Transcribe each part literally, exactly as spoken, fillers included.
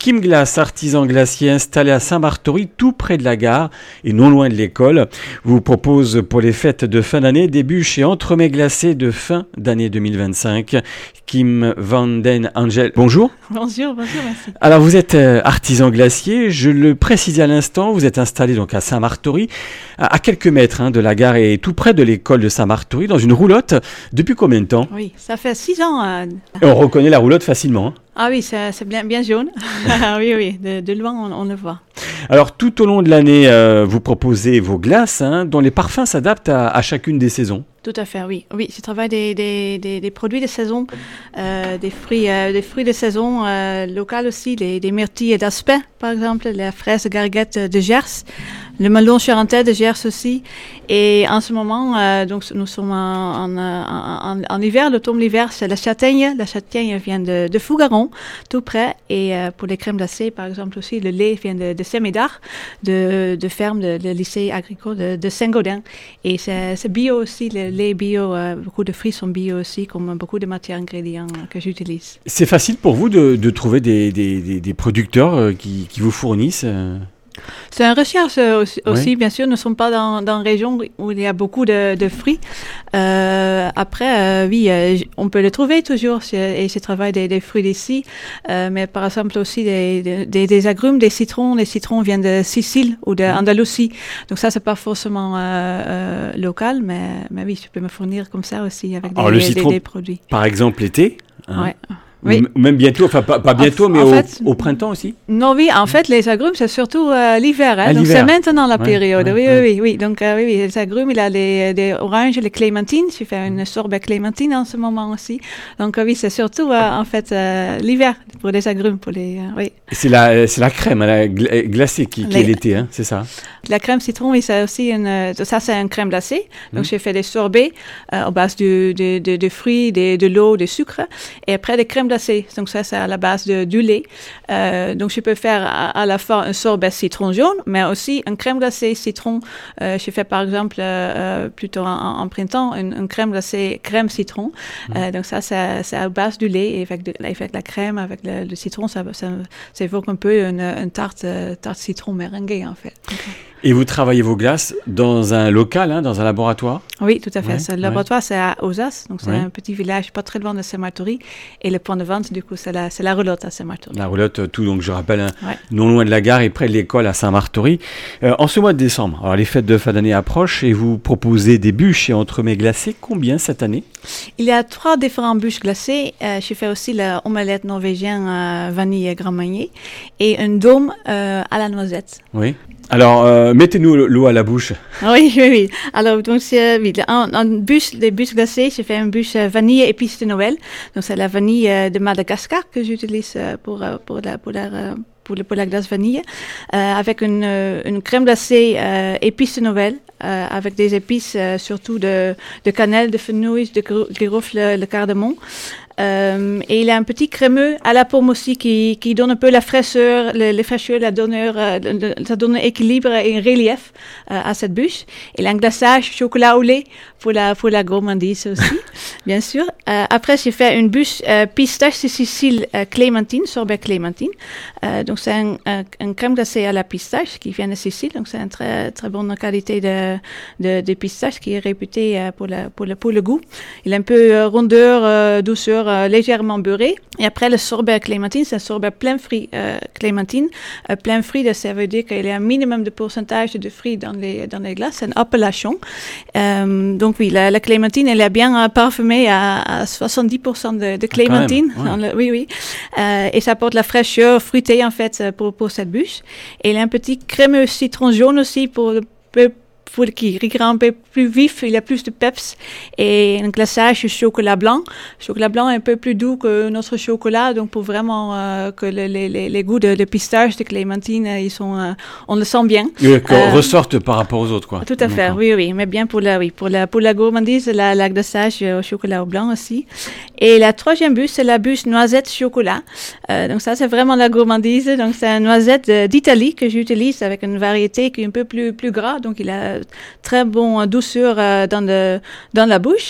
Kim Glace, artisan glacier installé à Saint-Barthorey, tout près de la gare et non loin de l'école, vous propose pour les fêtes de fin d'année des bûches et entremets glacés de fin d'année deux mille vingt-cinq. Kim van den Angel, bonjour. Bonjour, bonjour, merci. Alors vous êtes euh, artisan glacier, je le précisais à l'instant, vous êtes installé donc à Saint-Barthorey, à, à quelques mètres hein, de la gare et tout près de l'école de Saint-Barthorey, dans une roulotte. Depuis combien de temps? Oui, ça fait six ans. Euh... Et on reconnaît la roulotte facilement. Hein. Ah oui, c'est, c'est bien, bien jaune. oui, oui, de, de loin on, on le voit. Alors tout au long de l'année, euh, vous proposez vos glaces hein, dont les parfums s'adaptent à, à chacune des saisons. Tout à fait, oui. Oui, je travaille des, des, des, des produits de saison, euh, des fruits, euh, des fruits de saison euh, locaux aussi, des, des myrtilles d'Aspet, par exemple, la fraise garguette de Gers, le melon charentais de Gers aussi. Et en ce moment, euh, donc nous sommes en, en, en, en hiver, l'automne-l'hiver, c'est la châtaigne. La châtaigne vient de, de Fougaron, tout près. Et euh, pour les crèmes glacées, par exemple aussi, le lait vient de, de Saint-Médard, de, de ferme, de, de lycée agricole de, de Saint-Gaudin. Et c'est, c'est bio aussi, le lait bio, euh, beaucoup de fruits sont bio aussi, comme beaucoup de matières ingrédients euh, que j'utilise. C'est facile pour vous de, de trouver des, des, des, des producteurs euh, qui, qui vous fournissent euh... C'est une recherche aussi, oui. aussi, bien sûr. Nous ne sommes pas dans, dans une région où il y a beaucoup de, de fruits. Euh, après, euh, oui, euh, on peut le trouver toujours, et je travaille des, des fruits d'ici, euh, mais par exemple aussi des, des, des agrumes, des citrons. Les citrons viennent de Sicile ou d'Andalousie. Donc ça, c'est pas forcément euh, euh, local, mais, mais oui, je peux me fournir comme ça aussi avec des, Alors, le citron, des, des produits. Par exemple, l'été hein. Ouais. Oui. Ou même bientôt, enfin pas, pas bientôt, en, mais en au, fait, au printemps aussi. Non, oui, en fait, les agrumes, c'est surtout euh, l'hiver. Hein, à donc l'hiver. C'est maintenant la ouais, période. Ouais, oui, ouais. oui, oui, oui. Donc, euh, oui, oui, les agrumes, il a les, des oranges, les clémentines. Je fais une sorbet clémentine en ce moment aussi. Donc, euh, oui, c'est surtout, euh, en fait, euh, l'hiver pour les agrumes. Pour les, euh, oui. C'est la, c'est la crème la gla- glacée qui, qui les... est l'été, hein, c'est ça? La crème citron, oui, c'est aussi une, ça, c'est une crème glacée. Donc, mmh. j'ai fait des sorbets euh, à base de, de, de, de fruits, de, de l'eau, de sucre. Et après, des crèmes glacées. Donc, ça, c'est à la base de, du lait. Euh, donc, je peux faire à, à la fois un sorbet citron jaune, mais aussi une crème glacée citron. Euh, j'ai fait, par exemple, euh, plutôt en, en printemps, une, une crème glacée crème citron. Mmh. Euh, donc, ça, c'est, c'est à base du lait. Et avec, de, avec la crème, avec le, le citron, ça, ça, ça évoque un peu une, une tarte, tarte citron meringuée, en fait. Okay. Et vous travaillez vos glaces dans un local, hein, dans un laboratoire? Oui, tout à fait. Ouais, ce ouais. laboratoire, c'est à Ozas, donc c'est ouais. un petit village pas très loin de Saint-Barthorey. Et le point de vente, du coup, c'est la, c'est la roulotte à Saint-Barthorey. La roulotte, tout, donc je rappelle, hein, ouais. non loin de la gare et près de l'école à Saint-Barthorey. Euh, en ce mois de décembre, alors les fêtes de fin d'année approchent et vous proposez des bûches et entremets glacés. Combien cette année? Il y a trois différentes bûches glacées. Euh, je fais aussi l'omelette norvégienne euh, vanille et Grand Marnier et un dôme euh, à la noisette. Oui. Alors, euh, mettez-nous l'eau à la bouche. Oui, oui, oui. Alors, donc, c'est, oui, en, en bûche, les bûches glacées, j'ai fait une bûche euh, vanille et épices de Noël. Donc, c'est la vanille euh, de Madagascar que j'utilise euh, pour, euh, pour, la, pour, la, euh, pour, le, pour la glace vanille, euh, avec une, euh, une crème glacée euh, épices de Noël, euh, avec des épices euh, surtout de, de cannelle, de fenouil, de girofle, le, le cardamome. Euh, et il a un petit crémeux à la pomme aussi qui, qui donne un peu la fraîcheur, le, le fraîcheur, la donneur, euh, le, ça donne un équilibre et un relief euh, à cette bûche. Il a un glaçage chocolat au lait pour la, pour la gourmandise aussi, bien sûr. Euh, après, j'ai fait une bûche euh, pistache de Sicile euh, clémentine, sorbet clémentine. Euh, donc, c'est un, un, un crème glacée à la pistache qui vient de Sicile. Donc, c'est une très, très bonne qualité de, de, de pistache qui est réputée euh, pour, la, pour, le, pour le goût. Il a un peu euh, rondeur, euh, douceur, Euh, légèrement beurré. Et après, le sorbet clémentine, c'est un sorbet plein fruits euh, clémentine. Euh, plein fruits, ça veut dire qu'il y a un minimum de pourcentage de fruits dans les, dans les glaces. C'est une appellation. Euh, donc oui, la, la clémentine, elle est bien euh, parfumée à, à soixante-dix pour cent de, de clémentine. Ah, quand même, ouais. le, oui, oui. Euh, et ça apporte la fraîcheur fruitée, en fait, pour, pour cette bûche. Et il y a un petit crémeux citron jaune aussi pour le peu pour qui rend un peu plus vif, il a plus de peps, et un glaçage de chocolat blanc. Le chocolat blanc est un peu plus doux que notre chocolat, donc pour vraiment euh, que le, les, les, les goûts de, de pistache, de clémentine, ils sont, euh, on le sent bien. Oui, qu'on euh, ressorte par rapport aux autres, quoi. Tout à fait, D'accord. oui, oui, mais bien pour la, oui, pour la, pour la gourmandise, la, la glaçage au chocolat blanc aussi. Et la troisième bûche, c'est la bûche noisette chocolat. Euh, donc ça, c'est vraiment la gourmandise. Donc c'est une noisette d'Italie que j'utilise avec une variété qui est un peu plus, plus gras, donc il a très bon douceur euh, dans, le, dans la bouche.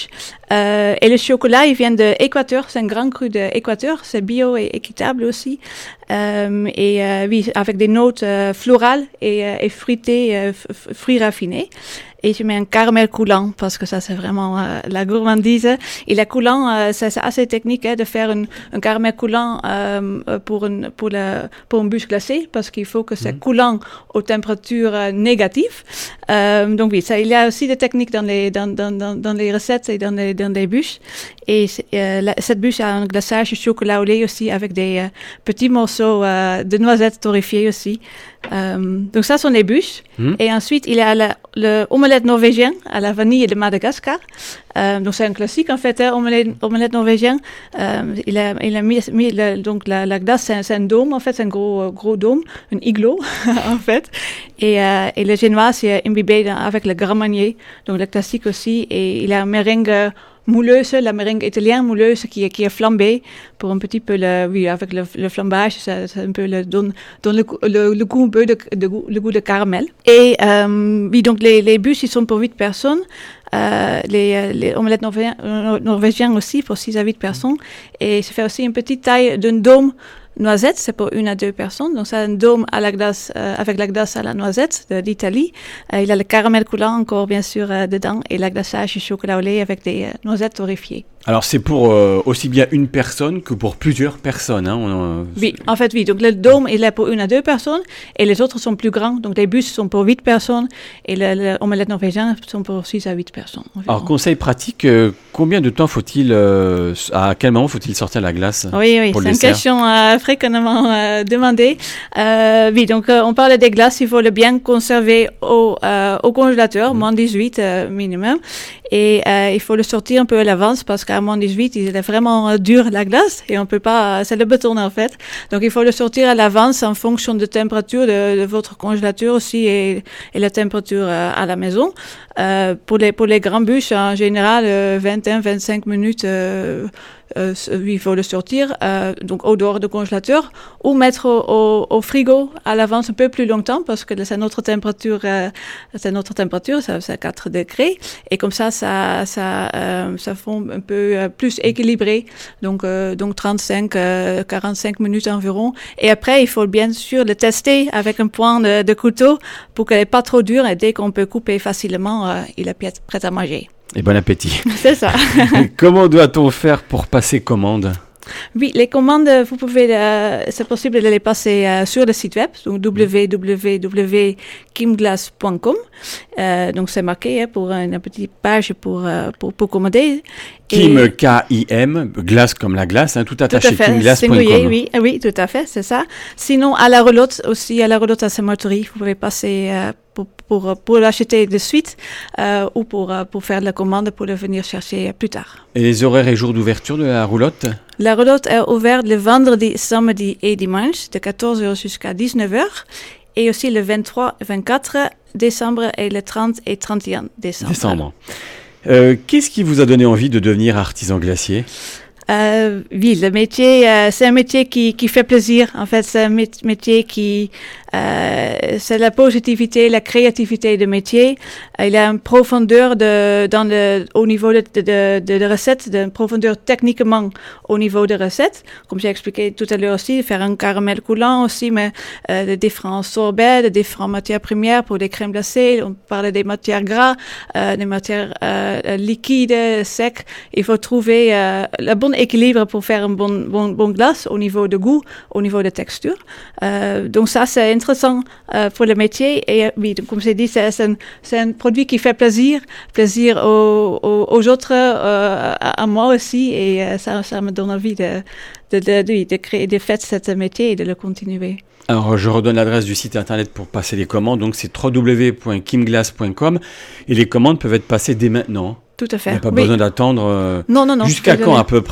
Euh, et le chocolat, il vient d'Équateur, c'est un grand cru d'Équateur, c'est bio et équitable aussi. Euh, et euh, oui, avec des notes euh, florales et, euh, et fruitées, euh, f- fruits raffinés. Et je mets un caramel coulant parce que ça, c'est vraiment euh, la gourmandise. Et le coulant, euh, c'est, c'est assez technique hein, de faire une, un caramel coulant euh, pour, une, pour, la, pour une bûche glacée parce qu'il faut que c'est mmh. coulant aux températures euh, négatives. Euh, donc oui, ça, il y a aussi des techniques dans les, dans, dans, dans, dans les recettes et dans les, dans les bûches. Et euh, la, cette bûche a un glaçage de chocolat au lait aussi avec des euh, petits morceaux euh, de noisettes torréfiées aussi. Euh, donc ça sont les bûches. Mmh. Et ensuite, il y a le, le omelette norvégien à la vanille de Madagascar. Euh, donc c'est un classique en fait, hein, omelette, omelette norvégien. Euh, il a, il a mis, mis le, donc la, la glace, c'est un, c'est un dôme en fait, c'est un gros, gros dôme, un igloo en fait. Et, euh, et le génois, c'est imbibé dans, avec le Grand Marnier, donc le classique aussi. Et il a un meringue mouleuse, la meringue italienne mouleuse qui est, qui est flambée pour un petit peu le, oui, avec le, le flambage, ça, ça un peu le, donne, donne le, le, le goût un peu de, de, le goût de caramel. Et, euh, oui, donc les, les bûches, ils sont pour huit personnes. Euh, les, les omelettes norvégiennes, norvégiennes aussi pour six à huit personnes. Et ça fait aussi une petite taille d'un dôme noisette, c'est pour une à deux personnes. Donc, c'est un dôme à la glace, euh, avec la glace à la noisette de l'Italie. Euh, il a le caramel coulant encore, bien sûr, euh, dedans et la glaçage du chocolat au lait avec des euh, noisettes torréfiées. Alors, c'est pour euh, aussi bien une personne que pour plusieurs personnes. Hein. On, euh, oui, en fait, oui. Donc, le dôme, il est pour une à deux personnes et les autres sont plus grands. Donc, les bûches sont pour huit personnes et l'omelette norvégienne sont pour six à huit personnes. Environ. Alors, conseil pratique, euh, combien de temps faut-il, euh, à quel moment faut-il sortir la glace? Oui, oui, pour c'est le une dessert? question euh, fréquemment euh, demandée. Euh, oui, donc, euh, on parle des glaces, il faut le bien conserver au, euh, au congélateur, mmh. moins dix-huit euh, minimum. Et euh, il faut le sortir un peu à l'avance parce qu'à moins dix-huit, il est vraiment euh, dur la glace et on peut pas, euh, c'est le béton en fait. Donc il faut le sortir à l'avance en fonction de température de, de votre congélateur aussi et, et la température euh, à la maison. Euh, pour les pour les grands bûches en général, euh, vingt et un à vingt-cinq minutes. Euh, Euh, il faut le sortir euh, donc au dehors du congélateur ou mettre au, au, au frigo à l'avance un peu plus longtemps parce que c'est notre température, euh, c'est notre température, ça, c'est quatre degrés et comme ça, ça, ça, euh, ça fond un peu euh, plus équilibré, donc euh, donc trente-cinq à quarante-cinq minutes environ. Et après, il faut bien sûr le tester avec un point de, de couteau pour qu'elle n'est pas trop dure et dès qu'on peut couper facilement, euh, il est prêt à manger. Et bon appétit. C'est ça. Comment doit-on faire pour passer commande? Oui, les commandes, vous pouvez, euh, c'est possible de les passer euh, sur le site web, donc w w w point kimglass point com. Euh, donc c'est marqué hein, pour une petite page pour euh, pour, pour commander. Kim, et... K I M, glace comme la glace, hein, tout attaché, tout à fait, kimglass point com. Oui, oui, tout à fait, c'est ça. Sinon, à la relote aussi, à la relote à Saint-Martory, vous pouvez passer euh, pour pour pour l'acheter de suite euh, ou pour euh, pour faire la commande pour le venir chercher plus tard. Et les horaires et jours d'ouverture de la roulotte? La roulotte est ouverte le vendredi, samedi et dimanche de quatorze heures jusqu'à dix-neuf heures et aussi le vingt-trois et vingt-quatre décembre et le trente et trente et un décembre. Décembre. Euh, qu'est-ce qui vous a donné envie de devenir artisan glacier? Euh, oui, le métier, euh, c'est un métier qui, qui fait plaisir. En fait, c'est un mé- métier qui, euh, c'est la positivité, la créativité du métier. Euh, il a une profondeur de, dans le, au niveau de, de, de, de, de recettes, une profondeur techniquement au niveau de recettes. Comme j'ai expliqué tout à l'heure aussi, faire un caramel coulant aussi, mais euh, de différents sorbets, de différentes matières premières pour des crèmes glacées. On parlait des matières gras, euh, des matières euh, liquides, secs. Il faut trouver euh, la bonne équilibre pour faire un bon, bon, bon glace au niveau de goût, au niveau de texture. Euh, donc ça, c'est intéressant euh, pour le métier. Et oui, donc, comme j'ai dit, c'est, c'est, un, c'est un produit qui fait plaisir, plaisir aux, aux, aux autres, euh, à, à moi aussi. Et euh, ça, ça me donne envie de, de, de, de, de créer, de faire ce métier et de le continuer. Alors, je redonne l'adresse du site internet pour passer les commandes. Donc, c'est w w w point kimglass point com et les commandes peuvent être passées dès maintenant. Tout à fait. Il n'y a pas oui. besoin d'attendre. Euh, non, non, non. Jusqu'à quand à peu près?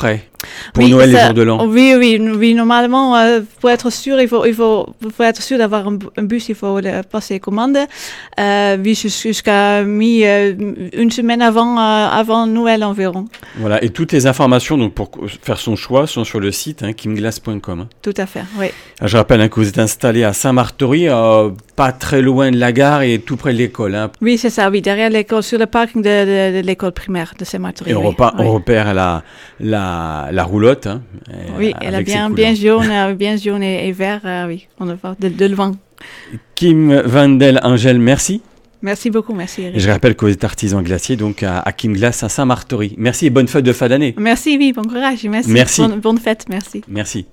pour oui, Noël ça, et jour de l'an. Oui, oui, oui. Normalement, euh, pour être sûr, il faut, il faut, pour être sûr d'avoir un, un bus, il faut le, passer commande. Euh, oui, jusqu'à mi, euh, une semaine avant, euh, avant Noël environ. Voilà. Et toutes les informations donc pour faire son choix sont sur le site hein, kimglass point com. Hein. Tout à fait. Oui. Je rappelle hein, que vous êtes installé à Saint-Martory, euh, pas très loin de la gare et tout près de l'école. Hein. Oui, c'est ça. Oui, derrière l'école, sur le parking de, de, de l'école primaire de Saint-Martory. Et on, oui, repart, oui. on repère la, la, la roulotte. Hein, oui, elle est bien, bien jaune, bien jaune et, et vert. Euh, oui, on le voit de, de loin. Kim Van Del Angel, merci. Merci beaucoup, merci Eric. Et je rappelle que vous êtes artisan glacier donc à, à Kimglass à Saint-Martory. Merci et bonne fête de fin d'année. Merci, oui, bon courage. Merci. Merci. Bonne, bonne fête, merci. Merci.